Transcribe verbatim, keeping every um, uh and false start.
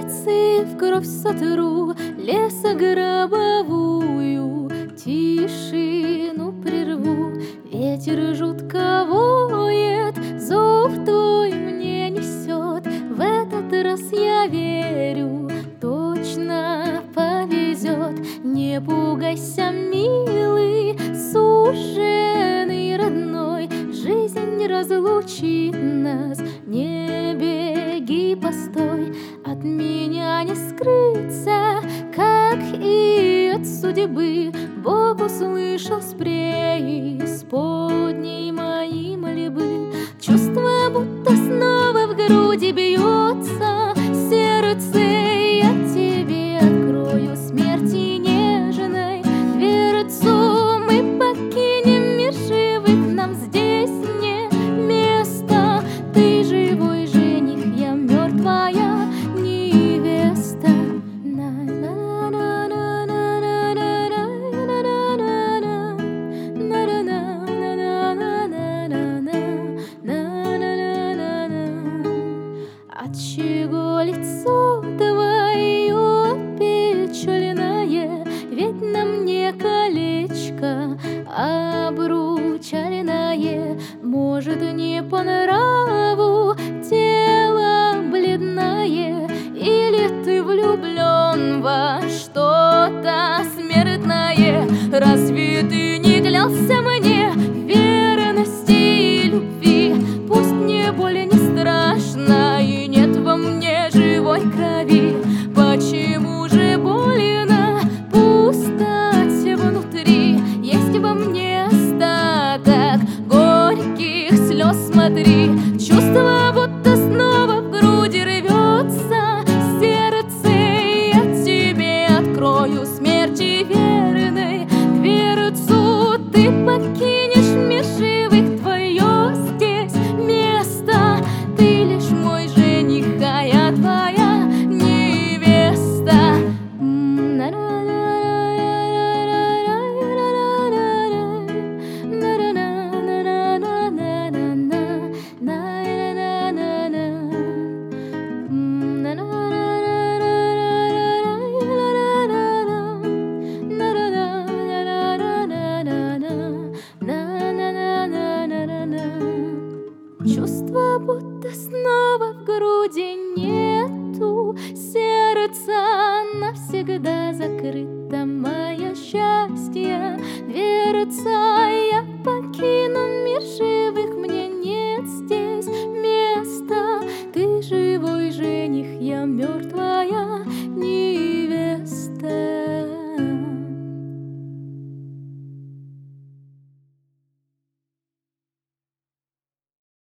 улицы в кровь сотру лесогробовую, тишину прерву. Ветер жутко воет, зов твой мне несет. В этот раз я верю, точно повезет. Не пугайся, милый, суженый родной, жизнь разлучит нас. Не беги, постой, от меня не скрыться, как и от судьбы. Бог услышал с преисподней мои мольбы. Чувство, будто снова в груди бьется сердце. Я тебе открою смерти нежной дверцу. Мы покинем мир живых, нам здесь не место. Ты живой жених, я мертвая невеста. Отчего лицо твое печальное? Ведь на мне колечко обручальное. Может, не по нраву тело бледное, или ты влюблен во что-то смертное? Разве ты не клялся мне верности и любви? Пусть мне боль не страшна и нет во мне живой крови. Почему же больно пустоть внутри? Есть во мне остаток горьких слез, смотри. Чувство, будто снова в груди рвется сердце. Я тебе открою смерти верной дверцу. Ты покинешь мир живых, твое здесь место. Ты лишь мой жених, а я твоя невеста. Чувство, будто снова в груди нету сердца. Навсегда закрыта моя счастье дверца.